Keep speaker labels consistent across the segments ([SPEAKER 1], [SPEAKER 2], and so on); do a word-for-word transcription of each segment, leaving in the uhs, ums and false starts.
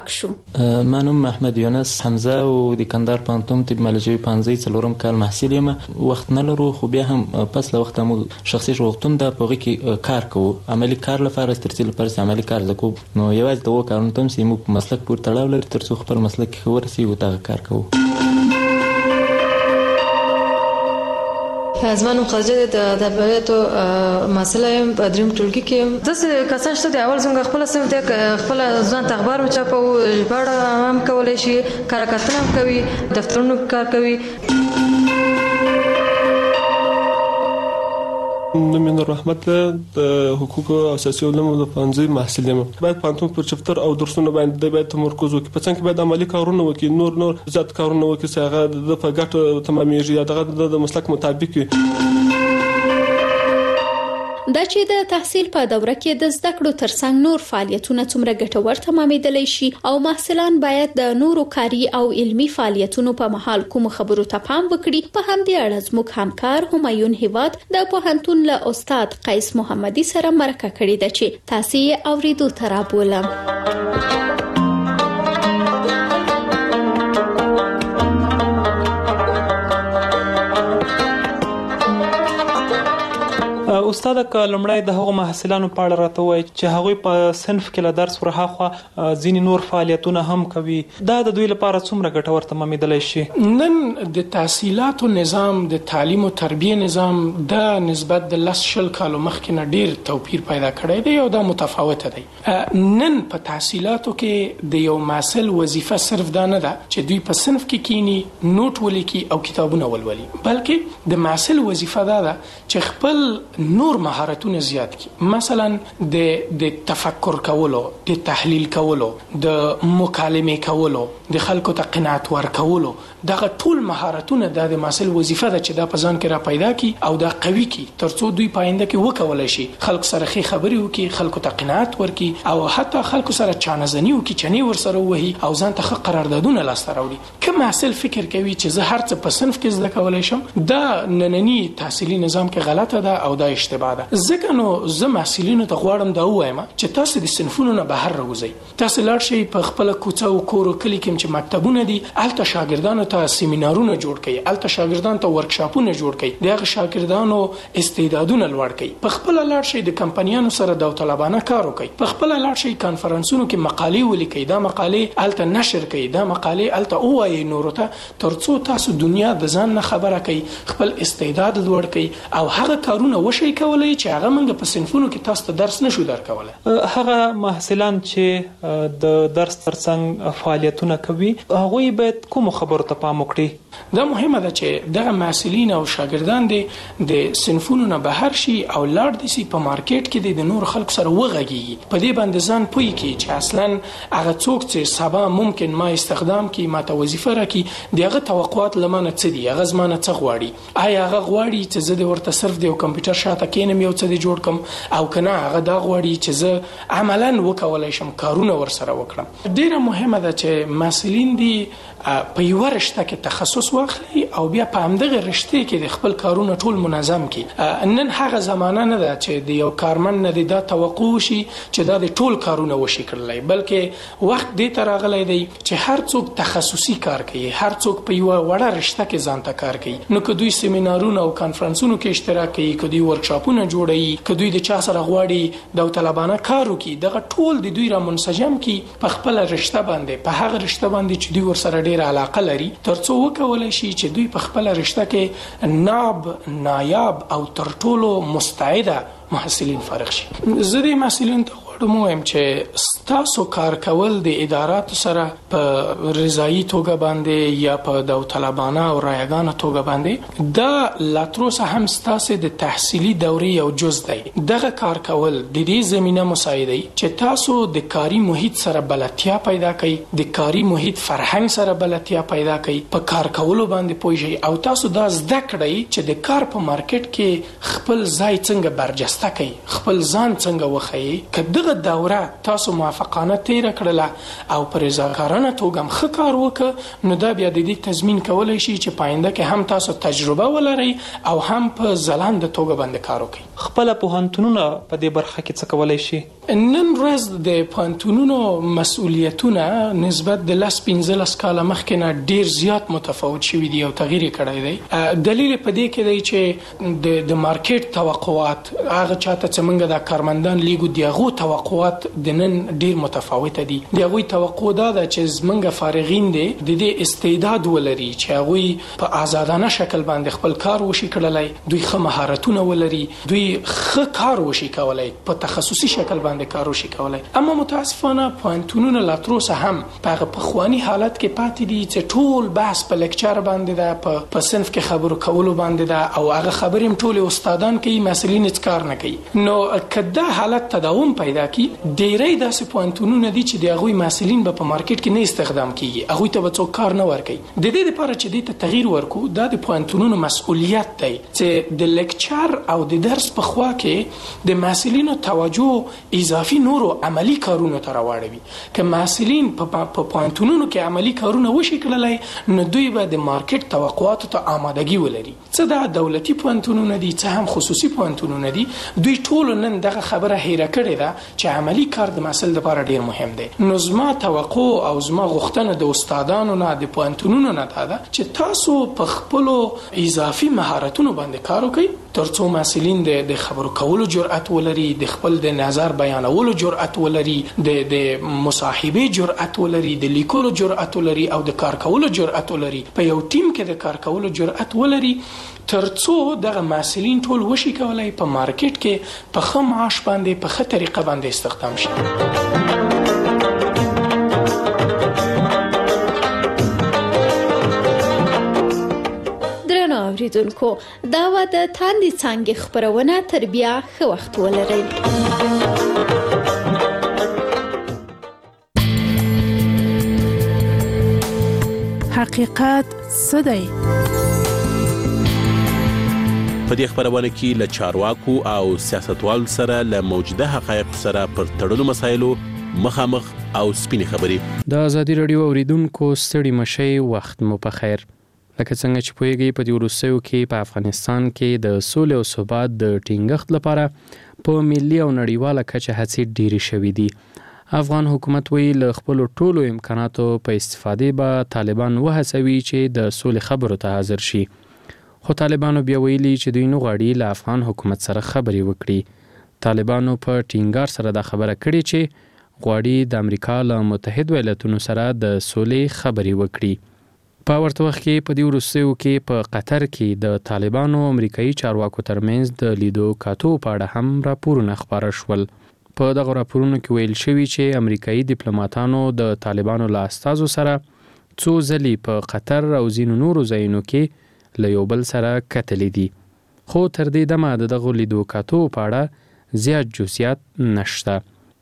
[SPEAKER 1] شو.
[SPEAKER 2] ما نوم محمد یونس حمزه او د کندهار پوهنتون طب مالجوي پنځه څلورم کال محصل یم. وخت نه لرو خو بیا هم پس له وخته موږ شخصي شغلتون د په هغې کې کار کوو، عملي کار لپاره ترڅو لپاره چې عملي کار زده کوو. نو یوازې د هغو کارونو ته هم چې موږ په مسلک پورې تړاو لري تر څو خپل مسلک کې ښه ورسېږو دغه کار کوو.
[SPEAKER 3] زما نوم خدیجه د طبیعتو مسله یم په دریم ټولګي کې یم. داسې کسان شته د اول څنګه خپله صنف دی خپله ځان ته اخبار وچاپوو، ژباړه هم کولی شي، کره کتنه هم کوي، دفترونو کار کوي.
[SPEAKER 4] نوم یې نور محمد د حقوقو او سیاسي علومو د پوهنځي محصل یم. باید پوهنتون پر چپتر او درسونو باندې باید تمرکز وکړي، په څنګ کې باید عملي کارونه وکړي، نور نور زیات کارونه وکړي چې هغه د په ګټه تمامیږي یا دغه د مسلک مطابق وي.
[SPEAKER 1] دا چې د تحصیل په دوره کې د زده کړو ترڅنګ نور فعالیتونه څومره ګټور تمامېدلی شي او محصلان باید د نورو کاري او علمي فعالیتونو په مهال کوم خبرو ته پام وکړي، په همدې اړه زموږ همکار همایون هیواد د پوهنتون له استاد قیس محمدي سره مرکه کړې ده چې تاسو یې اوریدو ته رابولم.
[SPEAKER 5] استاد که لمړی د هغو محصلانو په اړه راته وایي چې هغوی په صنف کې له درس ورهاخوا ځینې نور فعالیتونه هم کوي، دا د دوی لپاره څومره ګټور تمامېدلی شي؟
[SPEAKER 6] نن د تحصیلاتو نظام، د تعلیم او تربیه نظام د نسبت د لس شل کالو مخکې نه ډیر توپیر پیدا کړی دی او دا متفاوته دی. نن په تحصیلاتو کې د یو محصل وظیفه صرف دا نه ده چې دوی په صنف کې کینی نوٹ ولیکي او کتابونه ولولي، بلکې د محصل وظیفه دا ده چې خپل نور مهارتونه زیات کی. مثلا د د تفکر کولو، د تحلیل کولو، د مکالمه کولو، د خلکو ته قناعت ورکولو، دغه ټول مهارتونه د محصل وظیفه ده چې دا په ځان کې را پیدا کی او دا قوي کی ترڅو دوی پاینده کې وکولای شي خلکو سره ښه خبرې وکړي، خلکو ته قناعت ورکړي او حتی خلکو سره چانهزنی وکړي، چنې ورسره وهي او ځان ته ښه قراردادونه لاسته راوړي. که محصل فکر کوي چې زه هر څه په صنف کې زده کولای شم، دا نننی تحصیلي نظام کې غلطه ده او دا اشتباه ده. ځکه نو زه محصلینو ته غواړم دا ووایم چې تاسو د صنفونو نه بهر راوځئ، تاسو لاړ شئ په خپل کوڅه او کور او کلي کې چې مکتبونه دي هلته شاګردانو ته سیمینارونه جوړ کړئ، هلته شاګردانو ته ورکشاپونه جوړ کړئ، د هغه شاګردانو استعدادونه لوړ کړئ. په خپل لاړ شئ د کمپنیانو سره داوطلبانه کار وکړئ، په خپل لاړ شئ کانفرنسونو کې مقالې ولیکئ، دا مقالې هلته نشر کړئ، دا مقالې هلته ووایئ نورو ته ترڅو تاسو دنیا د ځان نه خبره کړئ، خپل استعداد لوړ کړئ او هغه کارونه وشئ کولای چې هغه موږ په صنفونو کې تاسو ته درس نشو درکولای.
[SPEAKER 5] هغه محصلان چې د درس ترڅنګ فعالیتونه کوي هغوی باید کوم خبرو ته پام وکړي؟
[SPEAKER 6] دا مهمه ده چې دغه محصلین او شاګردان دي د صنفونو نه بهر شي او لاړ دي سي په مارکیټ کې د نور خلکو سره وغږیږي، په دې باندې ځان پوي کی چې اصلا هغه څوک چې سبا ممکن ما استخدام کی، ما ته وظیفه راکړي، دغه توقعات لمنه څه دي، هغه زمانه څه غواړي، آیا هغه غواړي چې زه د ورته صرف د کمپیوټر شاته کینم یو څه جوړ کم او کنه هغه دا غواړي چې زه عملاً وکولای شم کارونه ورسره وکړم. ډیره مهمه ده چې محصلین دي په یو رشته کې تخصص واخلي او بیا په همدغه رشته کې د خپل کارونه ټول منظم کړي. نن هغه زمانه نه ده چې د یو کارمن نه دا توقع شي چې دا د ټول کارونه وشي کړلای، بلکې وخت دې ته راغلی دی چې هر څوک تخصصي کار کوي، هر څوک په یو وړه رشته کې ځان ته کار کوي. نو که دوی سیمینارونه او کانفرنسونو کې اشتراک کوي، که دوی ورکشاپونه جوړوي، که دوی د چا سره غواړي داوطلبانه کار وکړي، دغه ټول د دوی را منسجم کړي په خپل رشته باندې، په هغه رشته باندې چې دوی ورسره ډیر علاقه لري، ترڅو وکولای شي چې دوی په خپل رشته کې ناب، نایاب او تر ټولو مستعده محصلین فارغ شي. زه د محصلین ته غواړم ووایم چې ستاسو کار کول د اداراتو سره په رضایي توګه باندې یا په داوطلبانه او رایګانه توګه باندې دا لا تر اوسه هم ستاسو د تحصیلي دورې یو جز دی. دغه کار کول د دې زمینه مساعدوي چې تاسو د کاري محیط سره بلدتیا پیدا کړئ، د کاري محیط فرهنګ سره بلدتیا پیدا کړئ، په کار کولو باندې پوه شئ او تاسو دا زده کړئ چې د کار په مارکیټ کې خپل ځای څنګه برجسته کړئ، خپل ځان څنګه وښیئ. که دغه ښه دوره تاسو موافقانه تیر کړله او پر رضاکارانه توګه ښه کار وکړه نو دا بیا د دې تضمین کولای شي چې پاینده کې هم تاسو تجربه ولرئ او هم په ځلانده توګه باندې کار وکړئ.
[SPEAKER 5] خپل پوهنتونونه په دې برخه کې څه کولای شي؟
[SPEAKER 6] نن ورځ د پوهنتونونو مسؤلیتونه نسبت د لس پنځلس کاله مخکې نه ډیر زیات متفاوت شوي دي او تغییر یې کړی دی. دلیل په دې کې دی چې د د مارکیټ توقعات هغه چاته چې موږ د کارمندان لیګو د هغو توقعات د نن ډیر متفاوته دي. د هغوی توقع دا ده چې زموږ فارغین دي د دې استعداد ولري چې هغوی په آزادانه شکل باندې خپل کار وشي کړلی، دوی ښه مهارتونه ولري، دوی ښه کار وشي کولی، په تخصصي شکل باندې کار وشي کولی. اما متاسفانه پوهنتونونه لا تر اوسه هم په هغه پخواني حالت کې پاتې دي چې ټول بحث په لیکچر باندې ده، په په صنف کې خبرو کولو باندې ده او هغه خبرې هم ټول استادان کوي، مسؤلین هیڅ کار نه کوي. نو که دا حالت تداوم پیدا کړي ډیری داسې پوهنتونونه دي چې د هغوی مسؤلین به په مارکیټ کې نه استخدام کیږي، هغوی ته به څوک کار نه ورکوي. د دې لپاره چې دې ته تغییر ورکړو دا د پوهنتونونو مسؤلیت دی چې د لیکچر او د درس په خوا کې د مسؤلینو توجه اضافي نورو عملی کارونو ته راوړوي. که مسؤلین په پوهنتونونو کې عملی کارونه وشي کړلی نو دوی به د مارکیټ توقعاتو ته آمادګي ولري. څه دا دولتي پوهنتونونه دي څه هم خصوصي پوهنتونونه دي، دوی ټول نن دغه خبره هیره کړې ده چې عملی کار د محصل لپاره ډیر مهم دی. نو زما توقع او زما غوښتنه د استادانو نه د پوهنتونونو نه دا ده چې تاسو په خپلو اضافي مهارتونو باندې کار وکړئ ترڅو مسؤلین د خبرو کولو جرأت ولري، د خپل د نظر بیانولو جرأت ولري، د د مصاحبه جرأت ولري، د لیکلو جرأت ولري او د کار کولو جرأت ولري، په یو ټیم کې د کار کولو جرأت ولري ترڅو دغه مسؤلین ټول وشي کولای په مارکیټ کې په ښه معاش باندې په ښه طریقه باندې استخدام شي.
[SPEAKER 1] اوریدونکو دا و د تاندې څانګې خبرونه تر بیا ښه وخت ولرئ.
[SPEAKER 7] حقیقت څه دی؟
[SPEAKER 8] په دې خبرونه کې له چارواکو او سیاستوالو سره له موجوده حقایق سره پر تړلو مسایلو مخامخ او سپینې خبرې.
[SPEAKER 9] د ازادي رادیو اوریدونکو ستړي مشي، وخت مو په خیر. لکه څنګه چې پوهیږئ په دې وروستیو کې په افغانستان کې د سولې او ثبات د ټینګښت لپاره په ملي او نړیواله کچه هڅې ډېرې شوې دي. افغان حکومت وی له خپل ټولو امکاناتو په استفادې به طالبان وهڅوي چې د سولې خبرو ته حاضر شي. خو طالبانو بیا ویلي چې دوی نه غواړي له افغان حکومت سره خبرې وکړي. طالبانو په ټینګار سره دا خبره کړې چې غواړي د امریکا له متحد ایالاتونو سره د سولې خبرې وکړي. په ورته وخت کې په دې وروستیو کې په قطر کې د طالبانو او امریکایي چارواکو ترمنځ د لیدو کاتو په اړه هم راپورونه خپاره شول. په دغه راپورونو کې ویل شوي چې امریکایي ډیپلوماټانو د طالبانو له استازو سره څو ځلې په قطر او ځینو نورو ځایونو کې له یو بل سره کتلې دي. خو تر دې دمه د دغو لیدو کاتو په اړه زیات جزئیات نشته.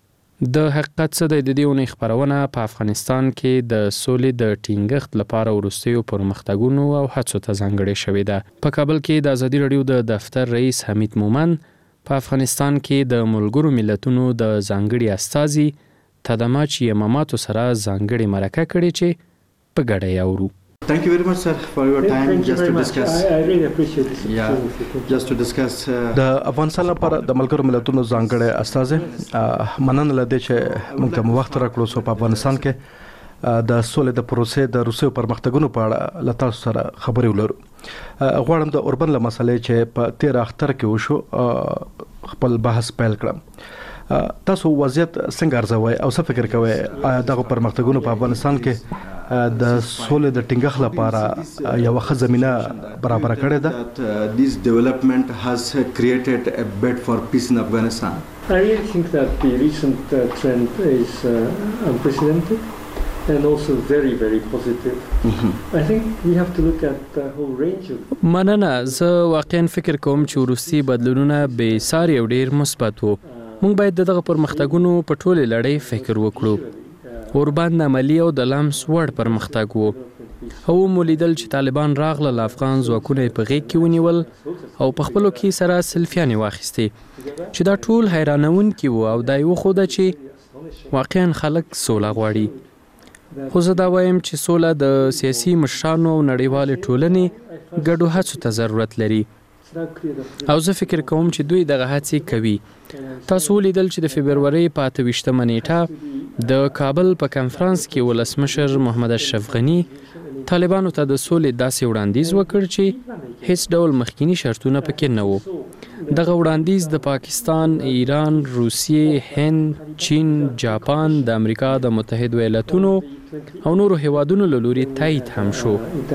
[SPEAKER 9] د حقیقت څه د دې اونۍ خبرونه په افغانستان کې د سولې د ټینګښت لپاره وروستیو پرمختګونو او هڅو ته ځانګړې شوې ده. په کابل کې د ازادي رادیو د دفتر رئیس حمید مومن په افغانستان کې د ملګرو ملتونو د ځانګړي استازي تدماچ یماماتو سره ځانګړي مرکه کړې چې په ګډه یې اورو.
[SPEAKER 10] Thank you very much, sir, for your time.
[SPEAKER 11] Thank
[SPEAKER 10] just
[SPEAKER 11] you
[SPEAKER 10] to
[SPEAKER 11] very
[SPEAKER 10] discuss.
[SPEAKER 11] much. I, I really appreciate this.
[SPEAKER 10] Yeah, just to discuss.
[SPEAKER 12] د افغانستان لپاره د ملګرو ملتونو ځانګړي استازي مننه لدې چې موږ ته وخت راکړو چې په افغانستان کې د سولې د پروسې د روسي پرمختګونو په اړه له تاسو سره خبرې ولرو. غواړم د اوربن له مسلې چې په تیر اختر کې وشو خپل بحث پیل کړم. تاسو وضعیت څنګه ارزوي او څه فکر کوئ دغه پرمختګونو په افغانستان کې د سولې د ټینګښت لپاره یو ښه زمينه برابر کړې ده؟
[SPEAKER 10] This development has created a bed for peace in Afghanistan.
[SPEAKER 11] I really think that the recent uh, trend is uh, unprecedented and also very very positive. Mm-hmm. I think we have to look at the whole range of
[SPEAKER 9] مننه. زه واقعا فکر کوم چې وروستي بدلونونه بې ساري او ډېر مثبت وو. موږ باید دغه پرمختګونو په ټولې لړۍ فکر وکړو. اوربان عملی او د لمس وړ پرمختګ وو. او مولیدل چې طالبان راغله ل افغان ځواکونه په غیږ کې ونیول او په خپلو کې سره سلفیانې واخیستې چې دا ټول حیرانونکي وو او دا یې وښوده چې واقعا خلک سوله غواړي. خو زه دا وایم چې سوله د سیاسي مشرانو او نړیوالې ټولنې ګډو هڅو ته ضرورت لري او زه فکر کوم چې دوی دغه هڅې کوي. تاسو ولیدل چې د فبرورۍ په اته ویشتمه نیټه د کابل په کنفرانس کې ولسمشر محمد اشرف غني طالبانو ته د سولې داسې وړاندیز وکړ چې هیڅ ډول مخکینی شرطونه پکې نه وو. دغه وړاندیز د پاکستان، ایران، روسیې، هند، چین، جاپان، د امریکا د متحدو ایالتونو او نورو هیوادونو له لوري تایید هم شو.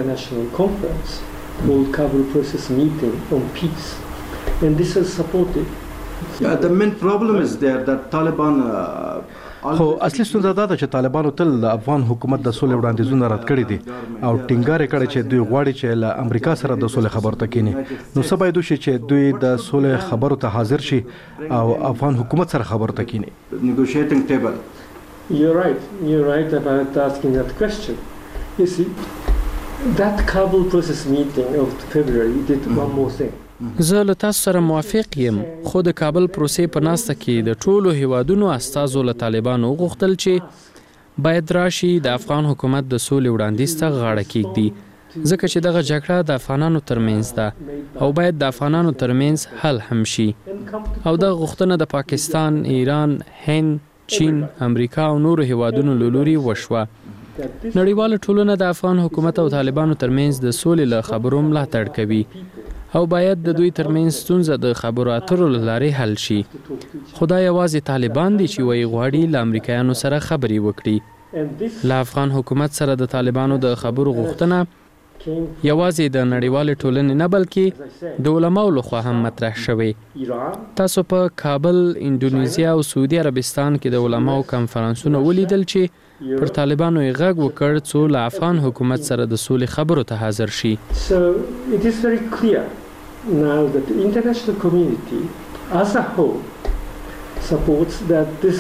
[SPEAKER 11] called Kabul Process Meeting on Peace, and this is supported.
[SPEAKER 10] Yeah, the main problem is there that Taliban. Uh,
[SPEAKER 12] خو اصلي ستونزه دا ده چې طالبانو تل د افغان حکومت د سولې وړاندیزونه رد کړي دي او ټینګار یې کړی چې دوی غواړي چې له امریکا سره د سولې خبرو ته کینی. نو څه باید وشي چې دوی د سولې خبرو ته حاضر شي او افغان حکومت سره خبرو ته کینی.
[SPEAKER 10] Negotiating table.
[SPEAKER 11] You're right. You're right about asking that question. You see, that Kabul process meeting of February did one more thing.
[SPEAKER 9] زه له تاسو سره موافق یم، خو د کابل پروسې په ناسته کې د ټولو هیوادونو استازو له طالبانو وغوښتل چې باید راشي د افغان حکومت د سولې وړاندیز ته غاړه کیږدي، ځکه چې دغه جګړه د افغانانو ترمنځ ده او باید د افغانانو ترمنځ حل هم شي. او دغه غوښتنه د پاکستان، ایران، هند، چین، امریکا او نورو هیوادونو له لوري وشوه. نړیواله ټولنه د افغان حکومت او طالبانو ترمنځ د سولې له خبرو ملاتړ کوي او باید د دوی ترمنځ ستونزه د خبرو اترو له لارې حل شي. خو دا یوازې طالبان دي چې وایي غواړي له امریکایانو سره خبرې وکړي. له افغان حکومت سره د طالبانو د خبرو غوښتنه یوازې د نړیوالې ټولنې نه بلکې د علماو لخوا هم مطرح شوې. تاسو په کابل، اندونیزیا او سعودي عربستان کې د علماو کنفرانسونه ولیدل چې پر طالبانو یې غږ وکړ څو له افغان حکومت سره د سولې خبرو ته حاضر شي.
[SPEAKER 11] So it is very clear now that the international community as a whole supports that this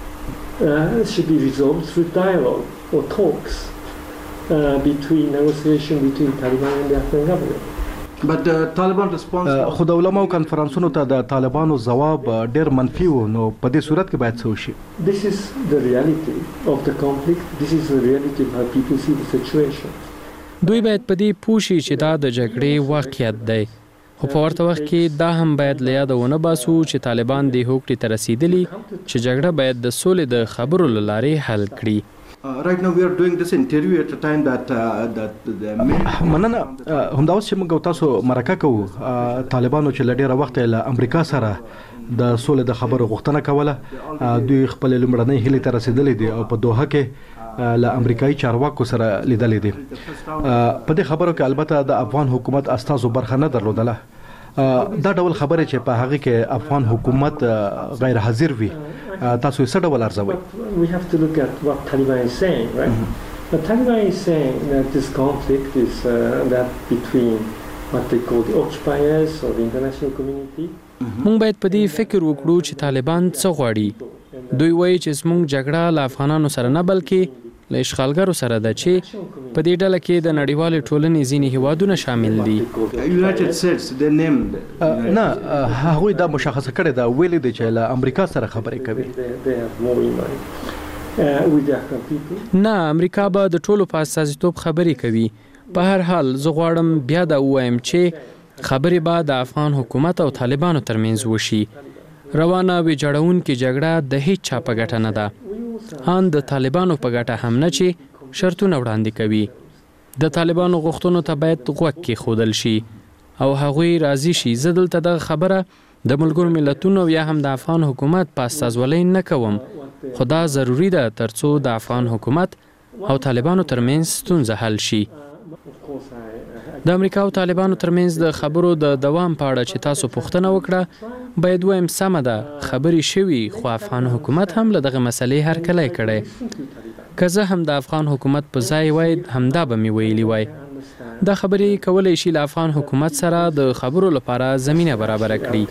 [SPEAKER 11] uh, should be resolved through dialogue or talks uh, between negotiation between Taliban and the Afghan government.
[SPEAKER 10] But the Taliban response
[SPEAKER 12] خو د علماو کنفرانسونو ته د طالبانو ځواب ډیر منفي و. نو په دې صورت کې باید څه وشي؟
[SPEAKER 11] This is the reality of the conflict. This is the reality of how people see the situation.
[SPEAKER 9] دوی باید په دې پوه شي چې دا د جګړې واقعیت دی، خو په ورته وخت کې دا هم باید له یاده ونه باسو چې طالبان دې هوکړې ته رسیدلي چې جګړه باید د سولې د خبرو له لارې حل کړي.
[SPEAKER 10] Uh, right now we are doing this interview at a time that uh, that the main
[SPEAKER 12] مننه همدا اوس چې موږ تاسو مرکه کوو. طالبانو چې لډیره وخت له امریکا سره د سولې د خبرو غوښتنه کوله، دوی خپل لمړنۍ هلې ته رسیدلې دي او په دوحه کې له امریکایي چارواکو سره لیدلې دي. په دې خبرو کې البته د افغان حکومت استازو برخه نه درلودله. دا ډول خبره چې په هغه کې افغان حکومت غیر حاضر وي، تاسو یې څه ډول ارزوئ؟
[SPEAKER 11] We have to look at what Taliban is saying, right? The Taliban is saying that this conflict is uh, that between what they call the occupiers or the international community.
[SPEAKER 9] مونږ باید په دې فکر وکړو چې طالبان څه غواړي. دوی وایي چې زموږ جګړه له افغانانو سره نه بلکې له اشغالګرو سره ده چې په دې ډله کې د نړیوالې ټولنې ځینې هیوادونه شامل دي.
[SPEAKER 10] United States they named
[SPEAKER 12] نه هغوی دا مشخصه کړې ده، ویلي دي چې له امریکا سره خبرې کوي. نه امریکا به د ټولو په استازیتوب خبرې کوي. په هر حال زه غواړم بیا دا ووایم چې خبرې به د افغان حکومت او طالبانو ترمنځ وشي. روانه ویجاړونکې جګړه د هیڅ چا په ګټه نه ده، ان د طالبانو په ګټه هم نه چې شرطونه وړاندې کوي. د طالبانو غوښتنو ته باید غوږ کېښودل شي او هغوی راضي شي. زه دلته دغه خبره د ملګرو ملتونو یا هم د افغان حکومت په استازولۍ نه کوم، خو دا ضروري ده ترڅو د افغان حکومت او طالبانو ترمنځ ستونزه حل شي. د امریکا او طالبانو ترمنځ د خبرو د دوام په اړه چې تاسو پوښتنه وکړه، باید وایم سمه ده، خبرې شوي، خو افغان حکومت هم له دغه مسلې هرکلی کړی. که زه هم د افغان حکومت په ځای وای همدا به مې ویلي وای. دا خبرې کولی شي له افغان حکومت سره د خبرو لپاره زمینه برابره کړي.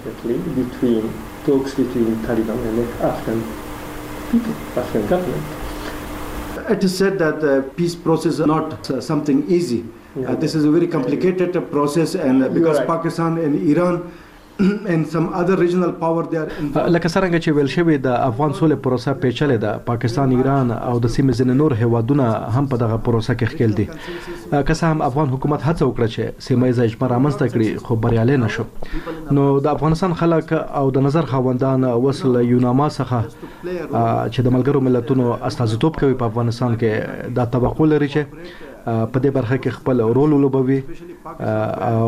[SPEAKER 10] it is said that the peace process is not uh, something easy. Uh, this is a very complicated uh, process, and uh, because right. Pakistan and Iran and some other regional power they are
[SPEAKER 12] لکه څنګه چې ویل شوی د افغان سولې پروسه پیچلې ده. پاکستان، ایران او د سیمې ځینې نور هیوادونه هم په دغه پروسه کې ښکېل دي. که څه هم افغان حکومت هڅه وکړه چې سیمه ییزه اجماع رامنځته کړي، خو بریالی نه شو. نو د افغانستان خلک او د نظر خاوندان اوس له یوناما څخه چې د ملګرو ملتونو استازیتوب کوي په افغانستان کې دا توقع لري چې په دې برخه کې خپل رول ولوبوي او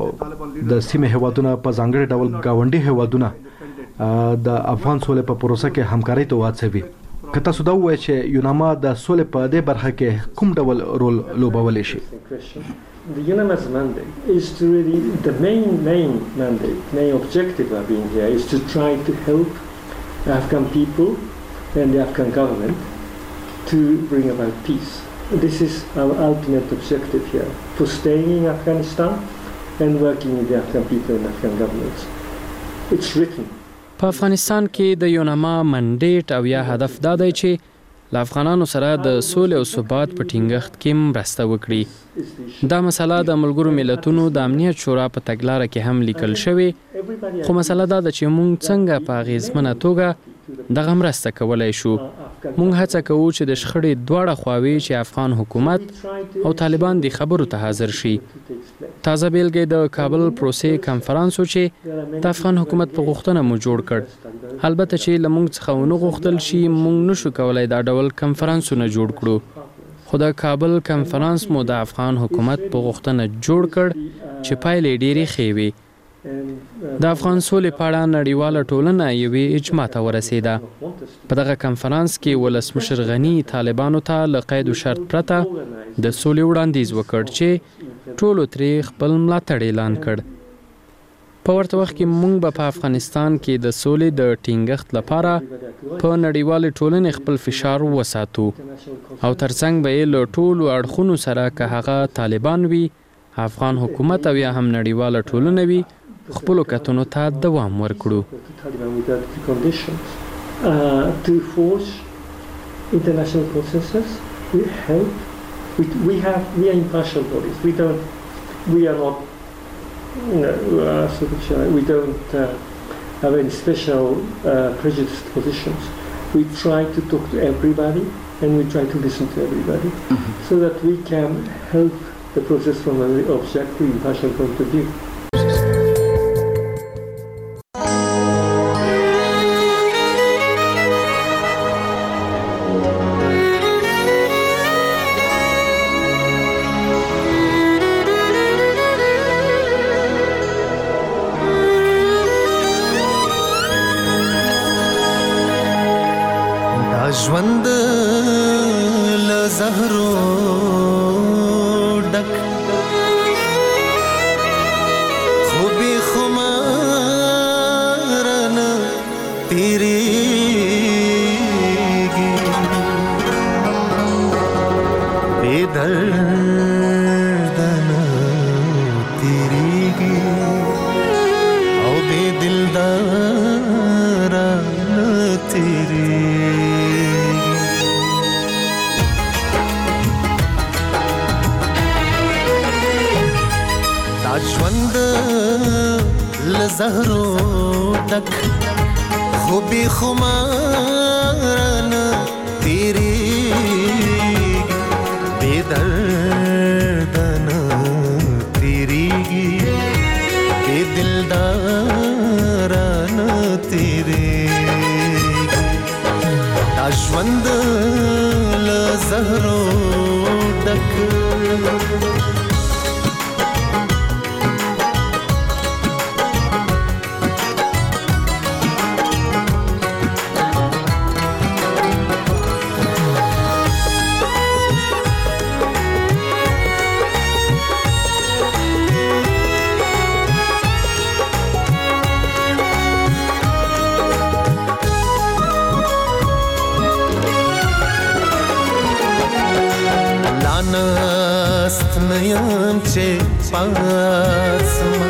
[SPEAKER 12] د سیمې هیوادونه په ځانګړي ډول گاونډي هیوادونه د افغان سولې په پروسه کې همکاري ته وهڅوي. که تاسو دا ووایئ چې یوناما د سولې په دې برخه کې کوم ډول رول لوبولی شي؟
[SPEAKER 11] The UNAMA's mandate is to really, the main, main mandate, main objective of being here is to try to help the Afghan people and the Afghan government to bring about peace. This is our ultimate objective here, for staying in Afghanistan and working with the Afghan people and Afghan governments. It's written.
[SPEAKER 9] په افغانستان کې د یوناما منډیټ او یا هدف دا دی چې له افغانانو سره د سولې او ثبات په ټینګښت کې مرسته وکړي. دا مسله د ملګرو ملتونو د امنیت شورا په تګلاره کې هم لیکل شوې، خو مسله دا ده چې موږ څنګه په اغیزمنه توګه دغه مرسته کولی شو. موږ هڅه کوو چې د شخړې دواړه خواوې چې افغان حکومت او طالبان د خبرو ته حاضر شي. تازه بیلګې د کابل پروسې کنفرانس و چې د افغان حکومت په غوښتنه مو جوړ کړ. البته چې له موږ څخه ونه غوښتل شي، موږ نشو کولی دا ډول کنفرانسونه جوړ کړو. خو د کابل کنفرانس مو د افغان حکومت په غوښتنه جوړ کړ چې پایلې ډېرې ښې وي. د افغان سولې په اړه نړیواله ټولنه یوې اجماع ته ورسېده. په دغه کنفرانس کې ولسمشر غني طالبانو ته له قید و شرط پرته د سولې وړاندیز وکړ چې ټولو ترې خپل ملاتړ اعلان کړ. په ورته وخت کې موږ به په افغانستان کې د سولې د ټینګښت لپاره په نړیوالې ټولنې خپل فشار وساتو او ترڅنګ به یې له ټولو اړخونو سره که هغه طالبان وي، افغان حکومت او یا هم نړیواله ټولنه وي، خپلو کتنو ته دوام ورکړو.
[SPEAKER 11] Uh, to forge international processes, we help. We, we have we are impartial bodies. We don't. We are not. You know, uh, we don't uh, have any special uh, prejudiced positions. We try to talk to everybody and we try to listen to everybody, mm-hmm. so that we can help the process from an objective, impartial point of view.
[SPEAKER 7] ژوند له زهرو ډک خو بې خمار نه تېرېږي، بې درده نه تېرېږي او بې دلداره نه تېرېږي. ژوند له زهرو ډک خو بې خماره نه تېرېږي، بې درده نه تېرېږي، بې دلداره نه تېرېږي. دا ژوند له زهرو ډک ناست نیم چې پاسما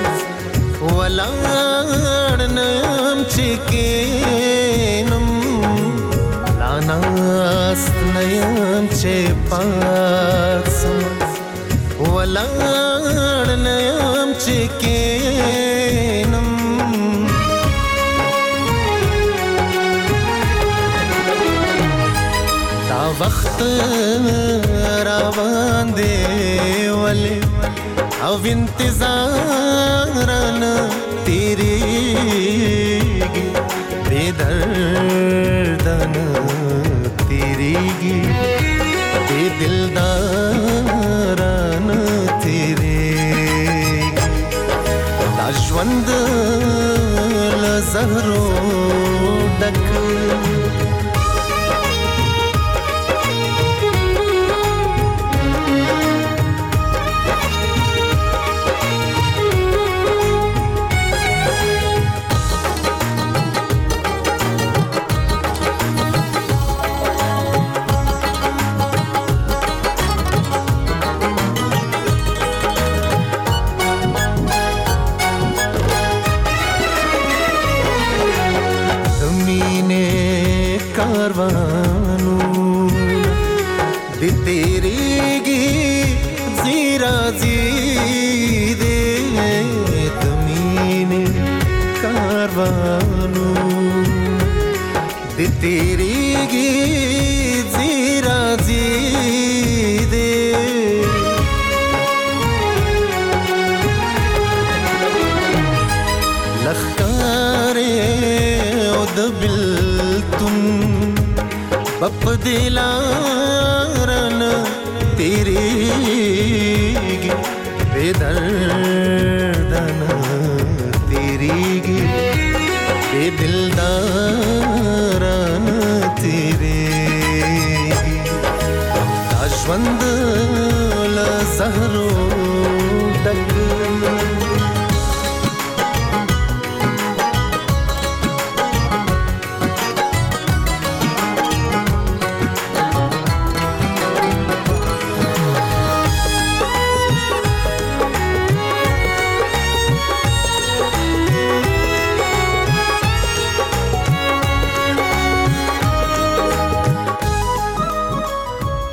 [SPEAKER 7] ولاړ نیم چې کینم، لا ناست نیم چې پاسم ولاړ نیم چې کینم دا وخت روان دی ولی او انتظارن تیریگی بے دردن تیریگی بے دلدارن تیریگی دا ژوند له زهرو ډک کاروانو دی تیریگی زیرا زیدے دمین کاروانو دی تیریگی زیرا زیدے لخکارے او دبل بپ دلارن تیریگی بے دردن تیریگی بے دلدارن تیریگی دا ژوند له زهرو ډک